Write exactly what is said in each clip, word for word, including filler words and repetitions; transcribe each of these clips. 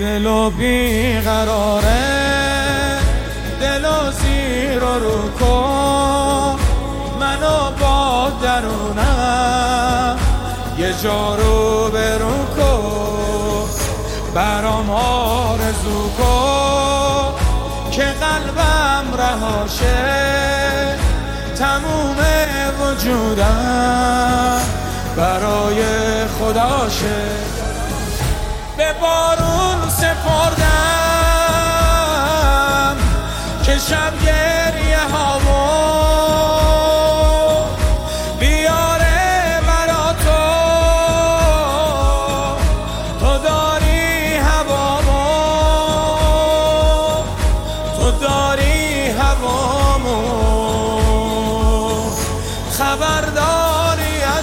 دل و بیقراره، دل و زیر و رو کن، منو با درونم یه جا رو برو کن، برام آرزو کن که قلبم رهاشه، تموم وجودم برای خداشه. به بارون سپردم که شب گریه هامو بیاره برا تو، تو داری هوامو، تو داری هوامو، خبرداری از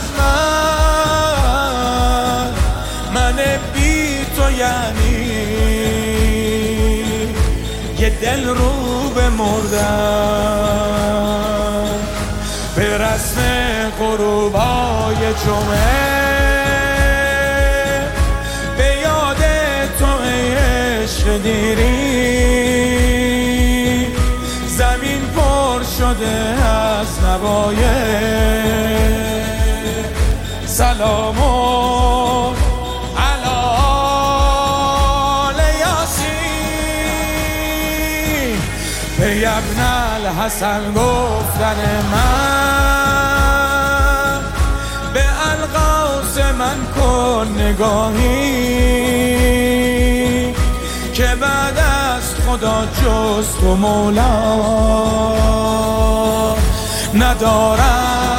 من، من بی تو یعنی یه دل رو به مردن. به رسم غروبای جمعه به یاد تو ای عشق دیری، زمین پر شده از نوای سلامون ای ابن الحسن گفتن من، به القوس من کن نگاهی که بعد از خدا جز تو مولا ندارم.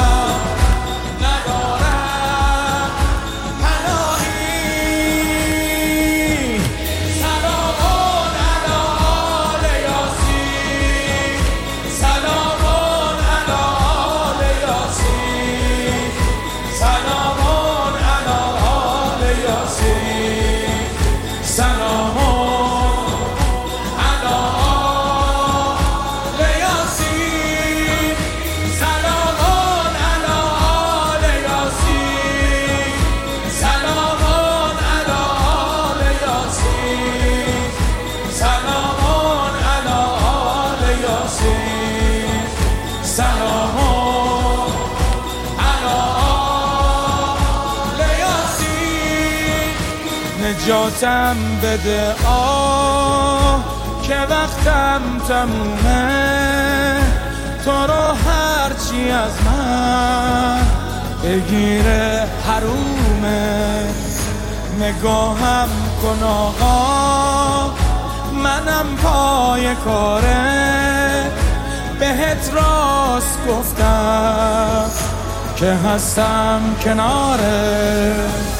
نجاتم بده آه که وقتم تمومه، تو رو هرچی از من بگیره حرومه. نگاهم کن آقا منم پای کاره، بهت راست گفتم که هستم کناره.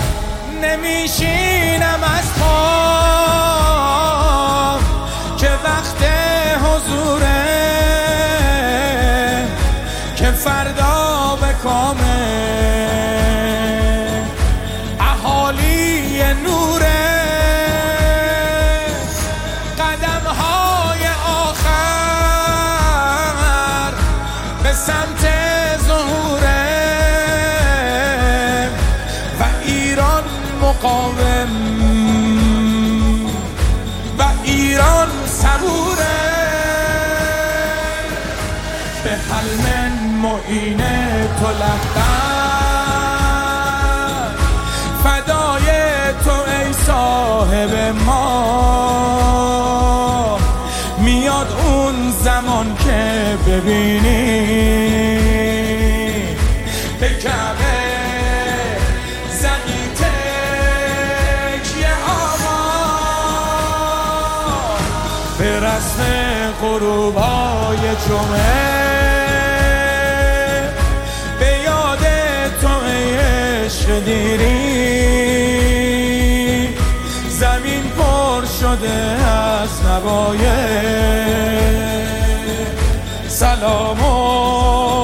نمیشینم از خواب که وقت حضوره، که فردا به کامه اهالی نوره. قدم های آخر به سمت ظهوره و ایران مقاوم و ایران صبوره. به حلم معین تو لختن، فدای تو ای صاحب ما. میاد اون زمان که ببینی به کعبه به رسم غروبای جمعه به یاد تو ای عشق دیری، زمین پر شده از نوای سلامون